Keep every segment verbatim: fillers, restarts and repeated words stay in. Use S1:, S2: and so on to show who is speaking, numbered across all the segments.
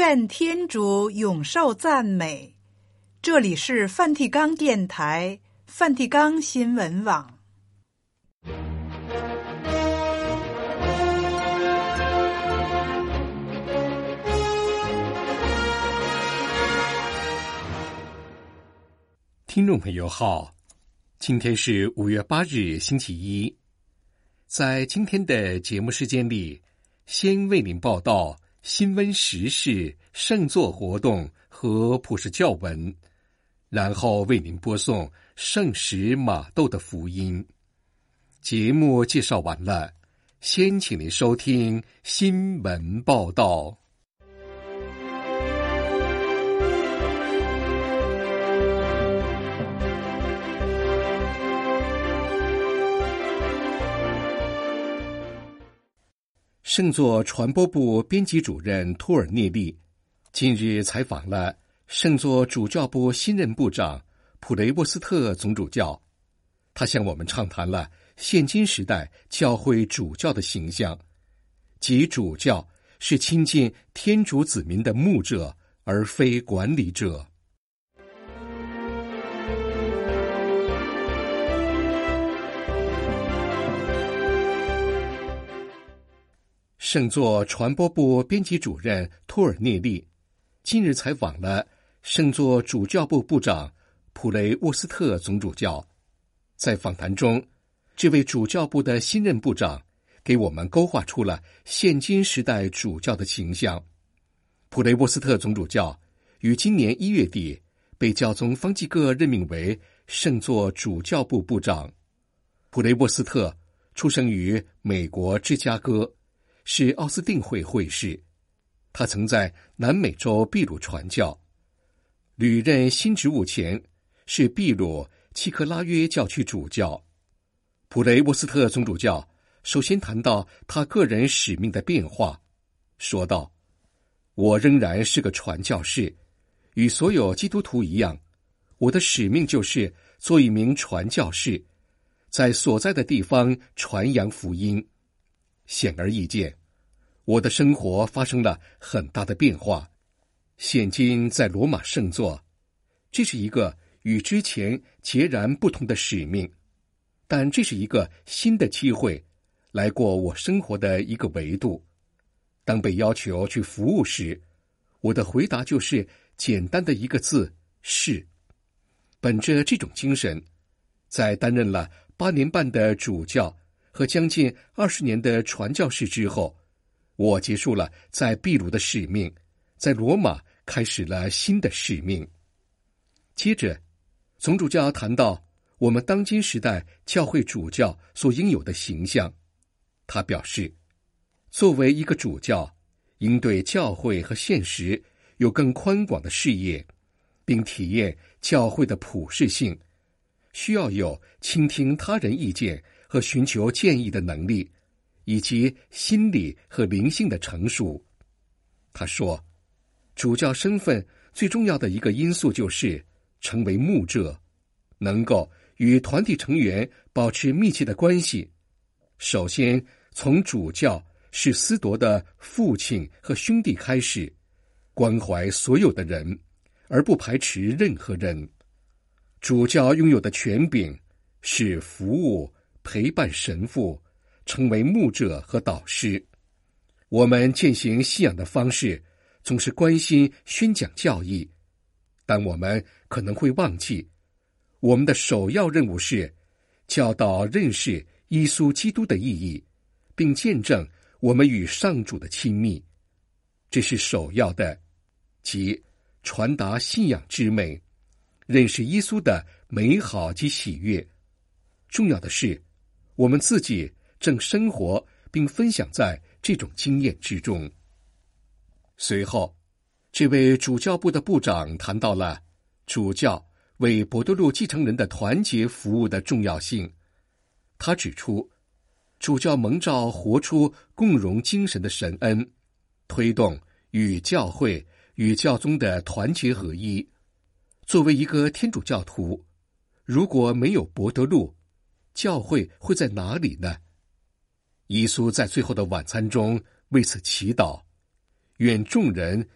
S1: 愿天主永受赞美。这里是梵蒂冈电台、梵蒂冈新闻网。
S2: 听众朋友好，今天是五月八日星期一。在今天的节目时间里，先为您报道新闻时事、圣座活动和普世教文，然后为您播送圣使马窦的福音。节目介绍完了，先请您收听新闻报道。圣座传播部编辑主任托尔涅利近日采访了圣座主教部新任部长普雷沃斯特总主教，他向我们畅谈了现今时代教会主教的形象，即主教是亲近天主子民的牧者，而非管理者。圣座传播部编辑主任托尔涅利近日采访了圣座主教部部长普雷沃斯特总主教。在访谈中，这位主教部的新任部长给我们勾画出了现今时代主教的形象。普雷沃斯特总主教于今年一月底被教宗方济各任命为圣座主教部部长。普雷沃斯特出生于美国芝加哥，是奥斯定会会士，他曾在南美洲秘鲁传教，履任新职务前是秘鲁契克拉约教区主教。普雷沃斯特总主教首先谈到他个人使命的变化，说道：我仍然是个传教士，与所有基督徒一样，我的使命就是做一名传教士，在所在的地方传扬福音。显而易见，我的生活发生了很大的变化。现今在罗马圣座，这是一个与之前截然不同的使命，但这是一个新的机会，来过我生活的一个维度。当被要求去服务时，我的回答就是简单的一个字：是。本着这种精神，在担任了八年半的主教和将近二十年的传教士之后，我结束了在秘鲁的使命，在罗马开始了新的使命。接着，总主教谈到我们当今时代教会主教所应有的形象。他表示，作为一个主教，应对教会和现实有更宽广的视野，并体验教会的普世性，需要有倾听他人意见和寻求建议的能力，以及心理和灵性的成熟。他说，主教身份最重要的一个因素就是成为牧者，能够与团体成员保持密切的关系。首先从主教是司铎的父亲和兄弟开始，关怀所有的人，而不排斥任何人。主教拥有的权柄是服务、陪伴神父，成为牧者和导师。我们践行信仰的方式总是关心宣讲教义，但我们可能会忘记，我们的首要任务是教导认识耶稣基督的意义，并见证我们与上主的亲密。这是首要的，即传达信仰之美，认识耶稣的美好及喜悦。重要的是，我们自己正生活并分享在这种经验之中。随后，这位主教部的部长谈到了主教为伯多禄继承人的团结服务的重要性。他指出，主教蒙召活出共融精神的神恩，推动与教会与教宗的团结合一。作为一个天主教徒，如果没有伯多禄，教会会在哪里呢？耶稣在最后的晚餐中为此祈祷，愿众人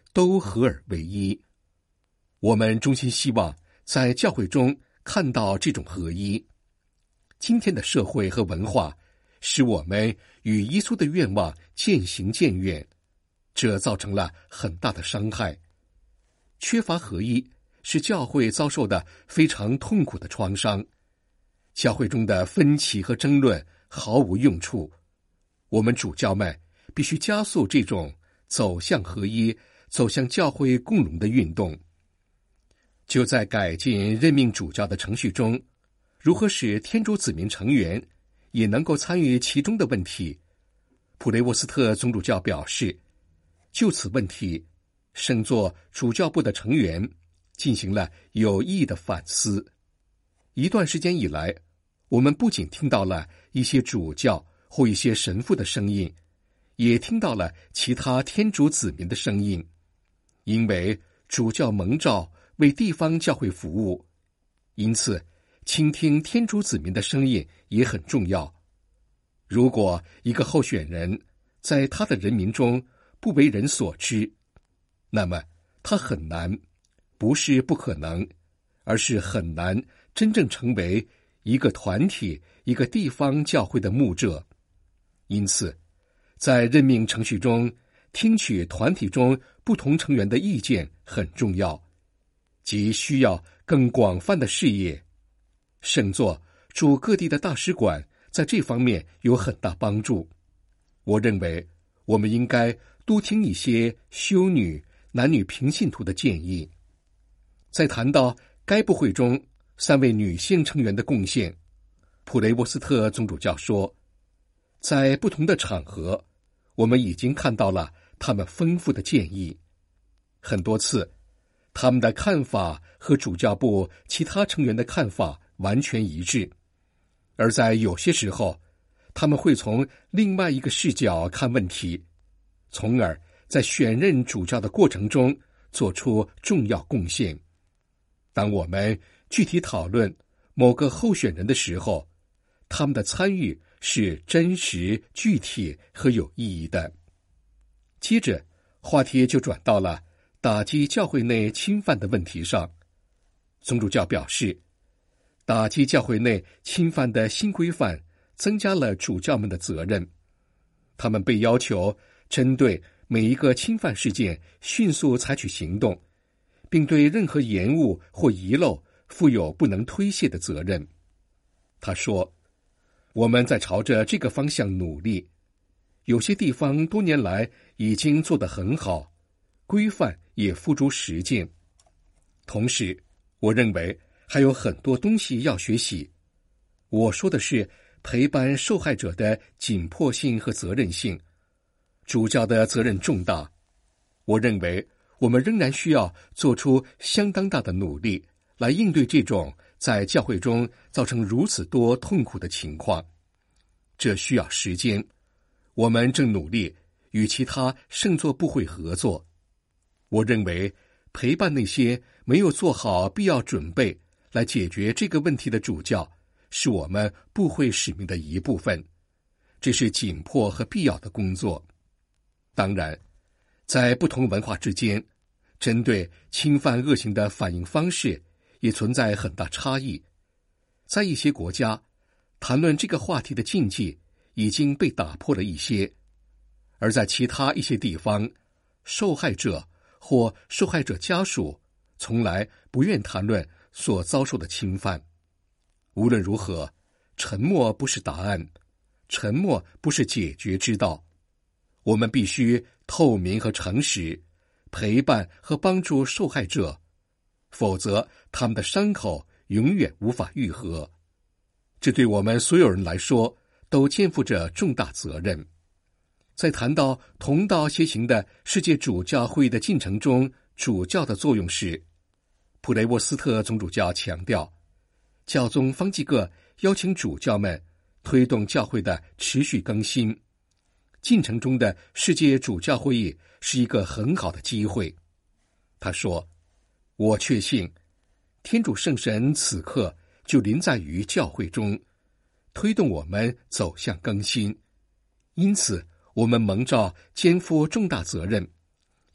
S2: 都合而为一。我们衷心希望在教会中看到这种合一。今天的社会和文化使我们与耶稣的愿望渐行渐远，这造成了很大的伤害。缺乏合一是教会遭受的非常痛苦的创伤。教会中的分歧和争论毫无用处。我们主教们必须加速这种走向合一、走向教会共荣的运动。就在改进任命主教的程序中，如何使天主子民成员也能够参与其中的问题，普雷沃斯特总主教表示，就此问题，圣座主教部的成员进行了有意义的反思。一段时间以来，我们不仅听到了一些主教或一些神父的声音，也听到了其他天主子民的声音。因为主教蒙召为地方教会服务，因此倾听天主子民的声音也很重要。如果一个候选人在他的人民中不为人所知，那么他很难，不是不可能，而是很难真正成为一个团体、一个地方教会的牧者。因此，在任命程序中，听取团体中不同成员的意见很重要，即需要更广泛的视野。圣座驻各地的大使馆在这方面有很大帮助。我认为我们应该多听一些修女、男女平信徒的建议。在谈到该部会中三位女性成员的贡献，普雷沃斯特总主教说，在不同的场合，我们已经看到了他们丰富的建议。很多次，他们的看法和主教部其他成员的看法完全一致，而在有些时候，他们会从另外一个视角看问题，从而在选任主教的过程中做出重要贡献。当我们具体讨论某个候选人的时候，他们的参与是真实、具体和有意义的。接着，话题就转到了打击教会内侵犯的问题上。总主教表示，打击教会内侵犯的新规范增加了主教们的责任。他们被要求针对每一个侵犯事件迅速采取行动，并对任何延误或遗漏负有不能推卸的责任。他说，我们在朝着这个方向努力，有些地方多年来已经做得很好，规范也付诸实践。同时，我认为还有很多东西要学习。我说的是陪伴受害者的紧迫性和责任性。主教的责任重大，我认为我们仍然需要做出相当大的努力来应对这种在教会中造成如此多痛苦的情况。这需要时间，我们正努力与其他圣座部会合作。我认为陪伴那些没有做好必要准备来解决这个问题的主教，是我们部会使命的一部分，这是紧迫和必要的工作。当然，在不同文化之间，针对侵犯恶行的反应方式也存在很大差异。在一些国家，谈论这个话题的禁忌已经被打破了一些，而在其他一些地方，受害者或受害者家属从来不愿谈论所遭受的侵犯。无论如何，沉默不是答案，沉默不是解决之道。我们必须透明和诚实，陪伴和帮助受害者，否则他们的伤口永远无法愈合。这对我们所有人来说都肩负着重大责任。在谈到同道协行的世界主教会议的进程中主教的作用时，普雷沃斯特总主教强调，教宗方济各邀请主教们推动教会的持续更新。进程中的世界主教会议是一个很好的机会。他说，我确信天主圣神此刻就临在于教会中，推动我们走向更新。因此我们蒙召肩负重大责任，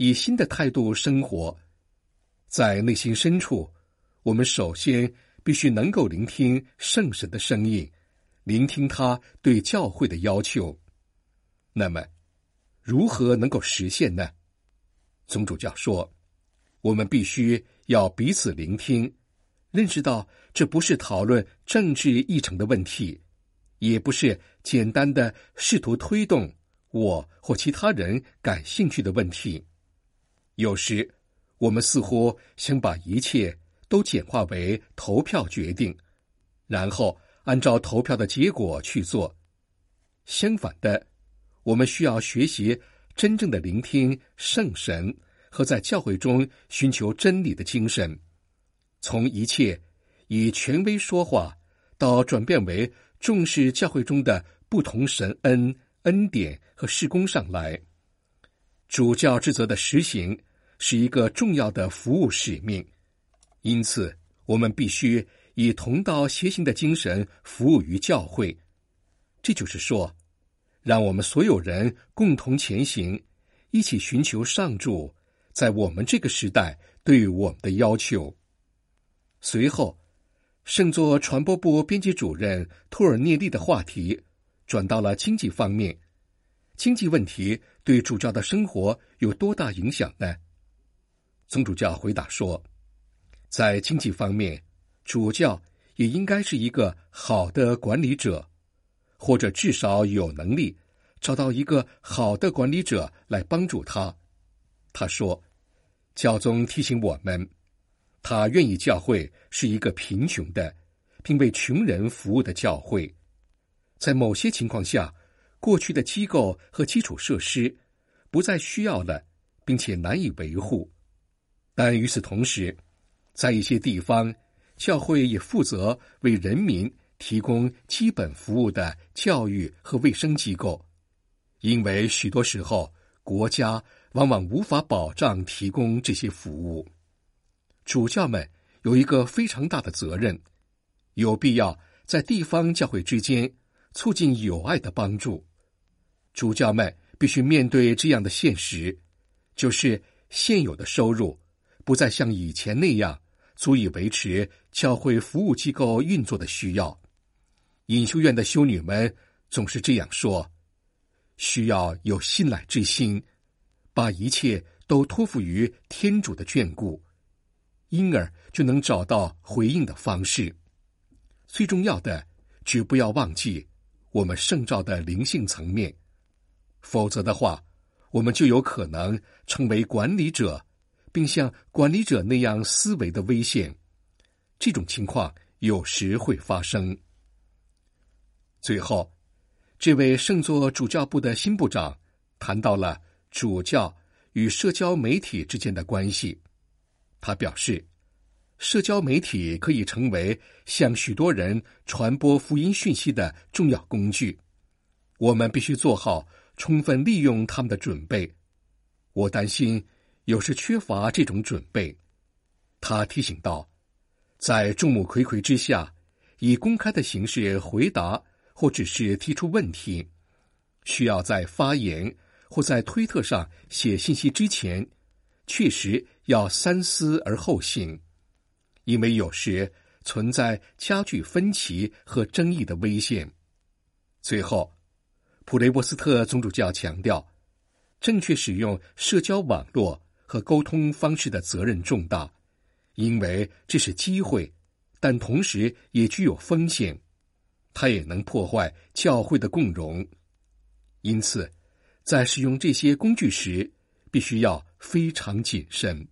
S2: 以新的态度生活。在内心深处，我们首先必须能够聆听圣神的声音，聆听他对教会的要求。那么，如何能够实现呢？总主教说，我们必须要彼此聆听，认识到这不是讨论政治议程的问题，也不是简单的试图推动我或其他人感兴趣的问题。有时，我们似乎想把一切都简化为投票决定，然后按照投票的结果去做。相反的，我们需要学习真正的聆听圣神和在教会中寻求真理的精神，从一切以权威说话到转变为重视教会中的不同神恩、恩典和事工上来。主教职责的实行是一个重要的服务使命，因此我们必须以同道协行的精神服务于教会。这就是说，让我们所有人共同前行，一起寻求上主在我们这个时代对于我们的要求。随后，圣座传播部编辑主任托尔涅利的话题转到了经济方面。经济问题对主教的生活有多大影响呢？总主教回答说，在经济方面，主教也应该是一个好的管理者，或者至少有能力找到一个好的管理者来帮助他。他说，教宗提醒我们，他愿意教会是一个贫穷的并为穷人服务的教会。在某些情况下，过去的机构和基础设施不再需要了，并且难以维护。但与此同时，在一些地方，教会也负责为人民提供基本服务的教育和卫生机构，因为许多时候国家往往无法保障提供这些服务。主教们有一个非常大的责任，有必要在地方教会之间促进友爱的帮助。主教们必须面对这样的现实，就是现有的收入不再像以前那样足以维持教会服务机构运作的需要。隐修院的修女们总是这样说，需要有信赖之心，把一切都托付于天主的眷顾，因而就能找到回应的方式。最重要的，绝不要忘记我们圣召的灵性层面，否则的话，我们就有可能成为管理者，并像管理者那样思维的危险。这种情况有时会发生。最后，这位圣座主教部的新部长谈到了主教与社交媒体之间的关系。他表示，社交媒体可以成为向许多人传播福音讯息的重要工具，我们必须做好充分利用他们的准备。我担心有时缺乏这种准备。他提醒道，在众目睽睽之下，以公开的形式回答或只是提出问题，需要在发言或在推特上写信息之前，确实要三思而后行，因为有时存在加剧分歧和争议的危险。最后，普雷沃斯特总主教强调，正确使用社交网络和沟通方式的责任重大，因为这是机会，但同时也具有风险，它也能破坏教会的共荣。因此，在使用这些工具时，必须要非常谨慎。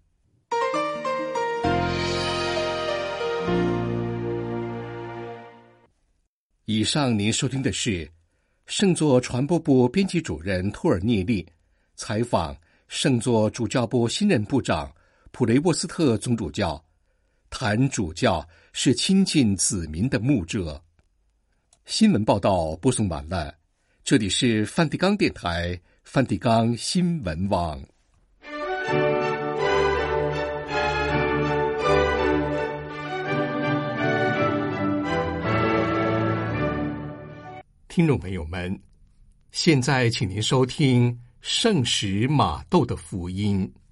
S2: 以上您收听的是圣座传播部编辑主任托尔涅利采访圣座主教部新任部长普雷沃斯特总主教，谈主教是亲近子民的牧者。新闻报道播送完了，这里是梵蒂冈电台梵蒂冈新闻网。听众朋友们，现在请您收听圣史马窦的福音。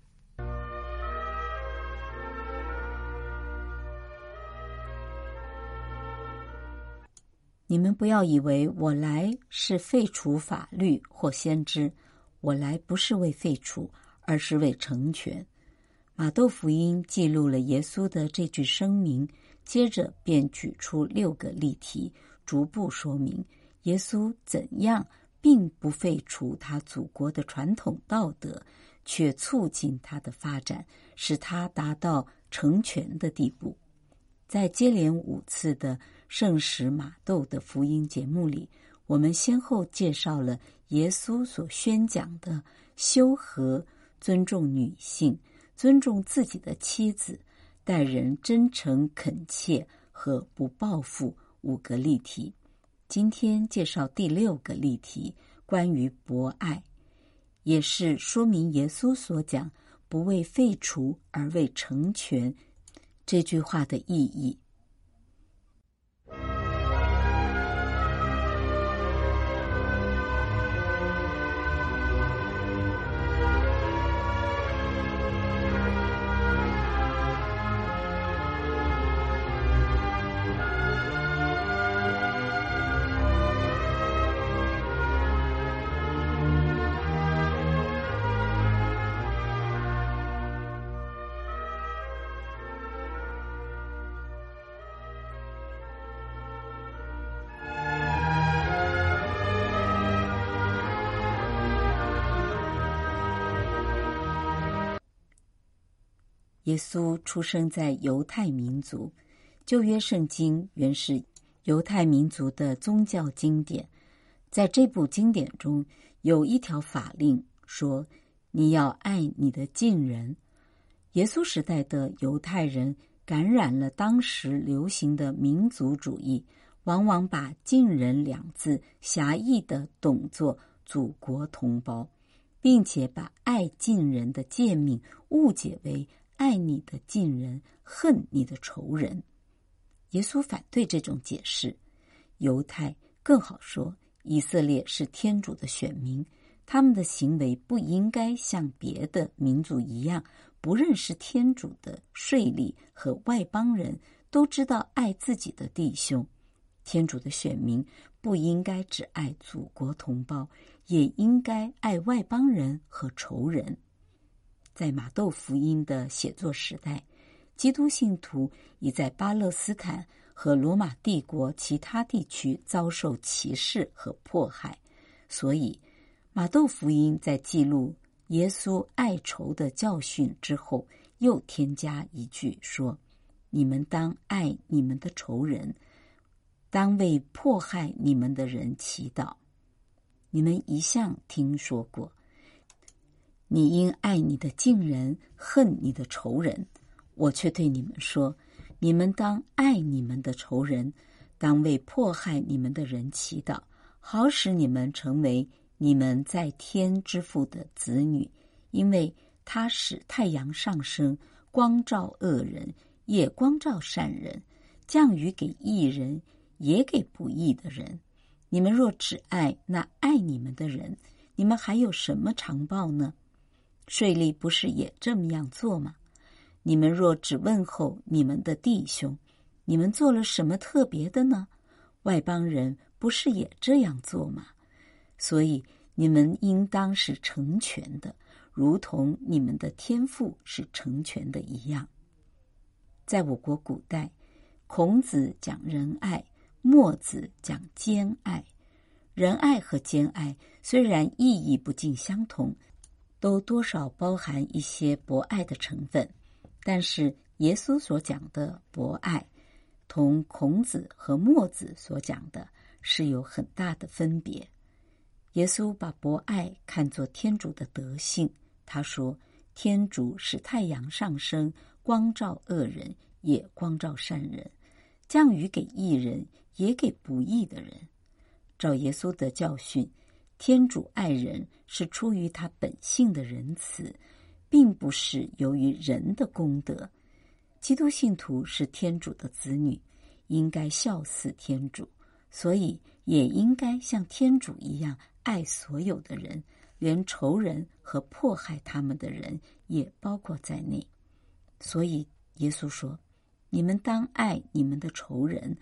S3: 你们不要以为我来是废除法律或先知，我来不是为废除，而是为成全。马窦福音记录了耶稣的这句声明，接着便举出六个例题，逐步说明耶稣怎样并不废除他祖国的传统道德，却促进他的发展，使他达到成全的地步。在接连五次的圣使马窦的福音节目里，我们先后介绍了耶稣所宣讲的修和、尊重女性、尊重自己的妻子、待人真诚恳切和不报复五个例题。今天介绍第六个例题，关于博爱，也是说明耶稣所讲不为废除而为成全这句话的意义。耶稣出生在犹太民族，旧约圣经原是犹太民族的宗教经典。在这部经典中，有一条法令说，你要爱你的近人。耶稣时代的犹太人感染了当时流行的民族主义，往往把近人两字狭义地懂作祖国同胞，并且把爱近人的诫命误解为爱你的近人，恨你的仇人。耶稣反对这种解释。犹太，更好说，以色列是天主的选民，他们的行为不应该像别的民族一样，不认识天主的税吏和外邦人都知道爱自己的弟兄。天主的选民不应该只爱祖国同胞，也应该爱外邦人和仇人。在马窦福音的写作时代，基督信徒已在巴勒斯坦和罗马帝国其他地区遭受歧视和迫害，所以马窦福音在记录耶稣爱仇的教训之后，又添加一句说，你们当爱你们的仇人，当为迫害你们的人祈祷。你们一向听说过，你应爱你的近人，恨你的仇人。我却对你们说，你们当爱你们的仇人，当为迫害你们的人祈祷，好使你们成为你们在天之父的子女。因为他使太阳上升，光照恶人，也光照善人，降雨给义人，也给不义的人。你们若只爱那爱你们的人，你们还有什么长报呢？税吏不是也这么样做吗？你们若只问候你们的弟兄，你们做了什么特别的呢？外邦人不是也这样做吗？所以你们应当是成全的，如同你们的天父是成全的一样。在我国古代，孔子讲仁爱，墨子讲兼爱。仁爱和兼爱虽然意义不尽相同，都多少包含一些博爱的成分，但是耶稣所讲的博爱同孔子和墨子所讲的是有很大的分别。耶稣把博爱看作天主的德性，他说，天主使太阳上升，光照恶人，也光照善人，降雨给义人，也给不义的人。照耶稣的教训，天主爱人是出于他本性的仁慈，并不是由于人的功德。基督信徒是天主的子女，应该效似天主，所以也应该像天主一样爱所有的人，连仇人和迫害他们的人也包括在内。所以耶稣说，你们当爱你们的仇人，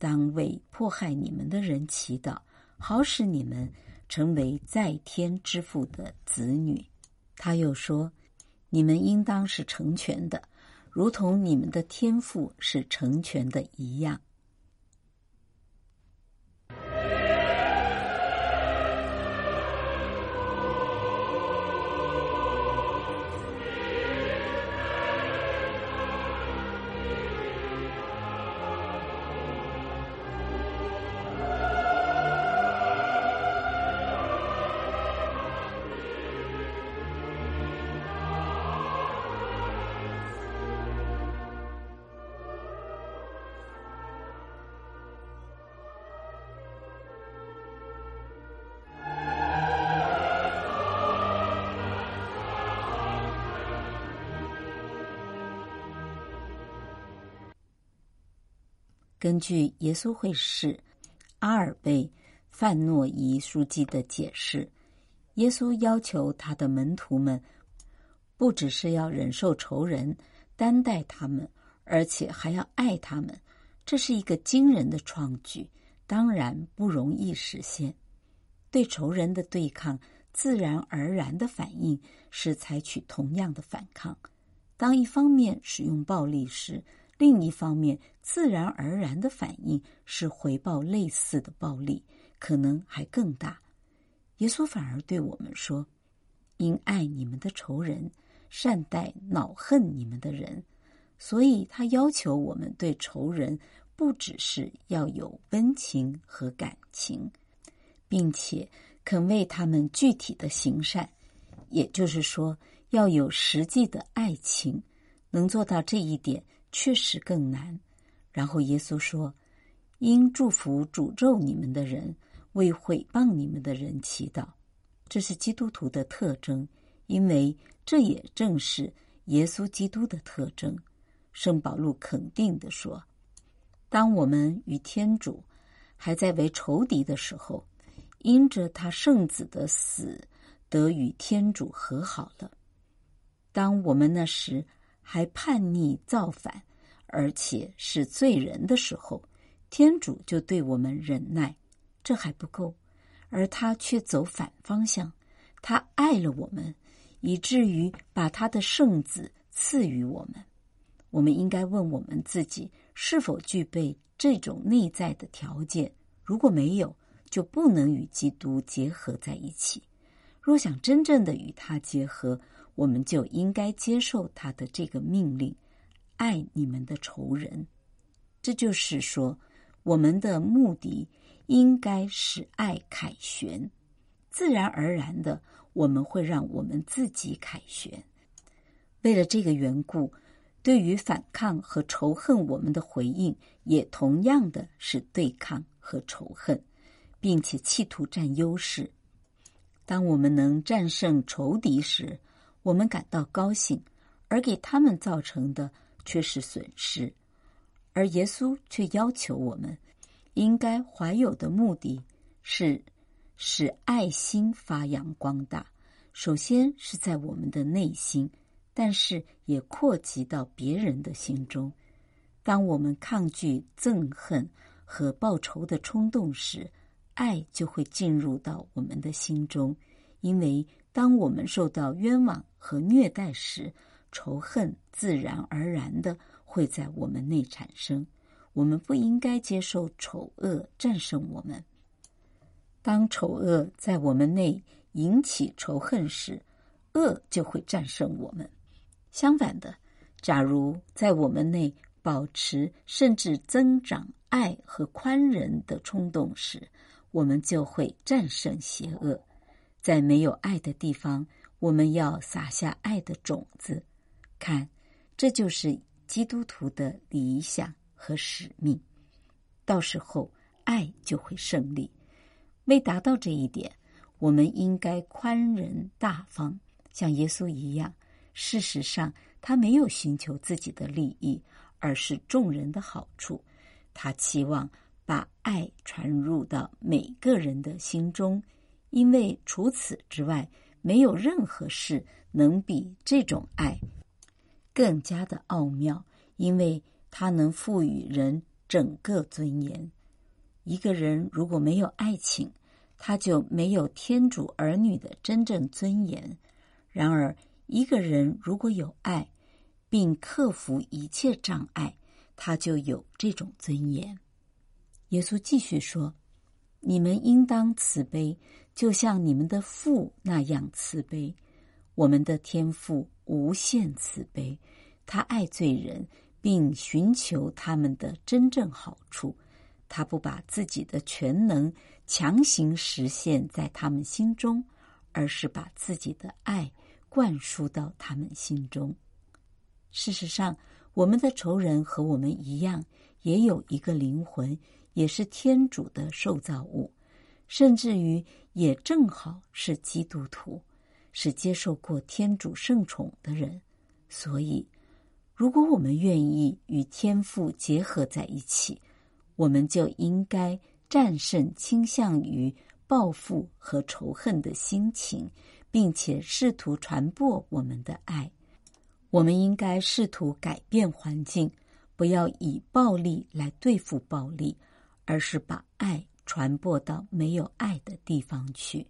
S3: 当为迫害你们的人祈祷，好使你们成为在天之父的子女。他又说，你们应当是成全的，如同你们的天父是成全的一样。根据耶稣会士阿尔贝范诺伊书记的解释，耶稣要求他的门徒们不只是要忍受仇人，担待他们，而且还要爱他们。这是一个惊人的创举，当然不容易实现。对仇人的对抗，自然而然的反应是采取同样的反抗。当一方面使用暴力时，另一方面自然而然的反应是回报类似的暴力，可能还更大。耶稣反而对我们说，应爱你们的仇人，善待恼恨你们的人。所以他要求我们对仇人不只是要有温情和感情，并且肯为他们具体的行善，也就是说要有实际的爱情。能做到这一点确实更难。然后耶稣说，应祝福诅咒你们的人，为毁谤你们的人祈祷。这是基督徒的特征，因为这也正是耶稣基督的特征。圣保禄肯定地说，当我们与天主还在为仇敌的时候，因着他圣子的死得与天主和好了。当我们那时还叛逆造反，而且是罪人的时候，天主就对我们忍耐。这还不够，而他却走反方向，他爱了我们，以至于把他的圣子赐予我们。我们应该问我们自己，是否具备这种内在的条件？如果没有，就不能与基督结合在一起。若想真正的与他结合，我们就应该接受他的这个命令，爱你们的仇人。这就是说，我们的目的应该使爱凯旋。自然而然的，我们会让我们自己凯旋。为了这个缘故，对于反抗和仇恨，我们的回应也同样的是对抗和仇恨，并且企图占优势。当我们能战胜仇敌时，我们感到高兴，而给他们造成的却是损失。而耶稣却要求我们应该怀有的目的是使爱心发扬光大，首先是在我们的内心，但是也扩及到别人的心中。当我们抗拒憎恨和报仇的冲动时，爱就会进入到我们的心中。因为当我们受到冤枉和虐待时，仇恨自然而然的会在我们内产生。我们不应该接受丑恶战胜我们。当丑恶在我们内引起仇恨时，恶就会战胜我们。相反的，假如在我们内保持甚至增长爱和宽仁的冲动时，我们就会战胜邪恶。在没有爱的地方，我们要撒下爱的种子。看，这就是基督徒的理想和使命。到时候，爱就会胜利。为达到这一点，我们应该宽仁大方，像耶稣一样。事实上，他没有寻求自己的利益，而是众人的好处。他期望把爱传入到每个人的心中，因为除此之外，没有任何事能比这种爱更加的奥妙，因为它能赋予人整个尊严。一个人如果没有爱情，他就没有天主儿女的真正尊严。然而，一个人如果有爱，并克服一切障碍，他就有这种尊严。耶稣继续说，你们应当慈悲，就像你们的父那样慈悲。我们的天父无限慈悲，他爱罪人，并寻求他们的真正好处。他不把自己的全能强行实现在他们心中，而是把自己的爱灌输到他们心中。事实上，我们的仇人和我们一样，也有一个灵魂，也是天主的受造物，甚至于也正好是基督徒，是接受过天主圣宠的人。所以，如果我们愿意与天父结合在一起，我们就应该战胜倾向于报复和仇恨的心情，并且试图传播我们的爱。我们应该试图改变环境，不要以暴力来对付暴力，而是把爱传播到没有爱的地方去。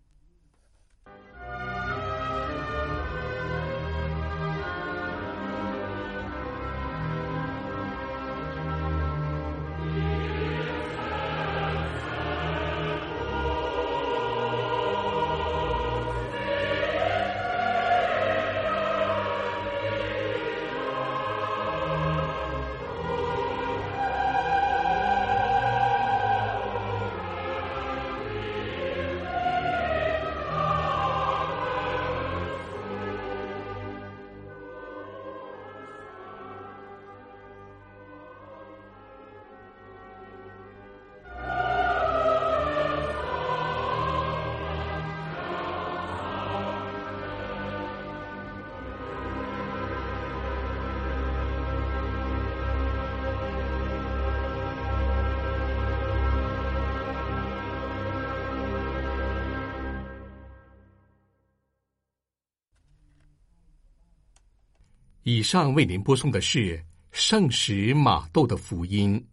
S2: 以上为您播送的是圣史玛窦的福音。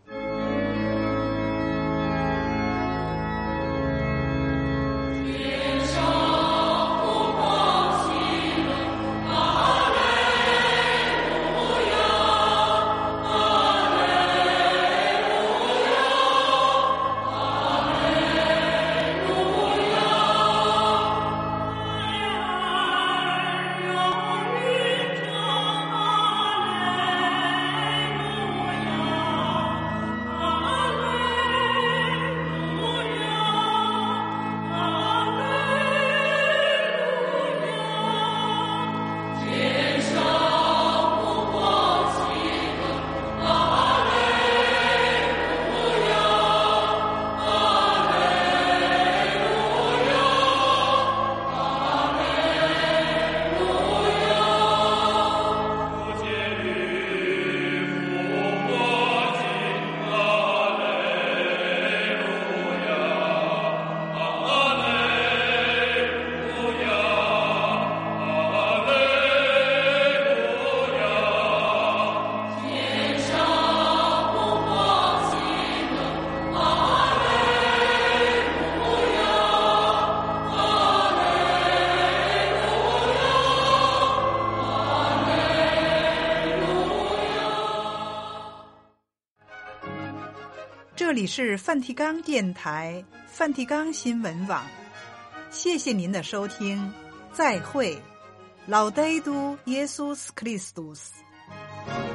S1: 这里是梵蒂冈电台梵蒂冈新闻网，谢谢您的收听，再会，Laudetur Jesus Christus。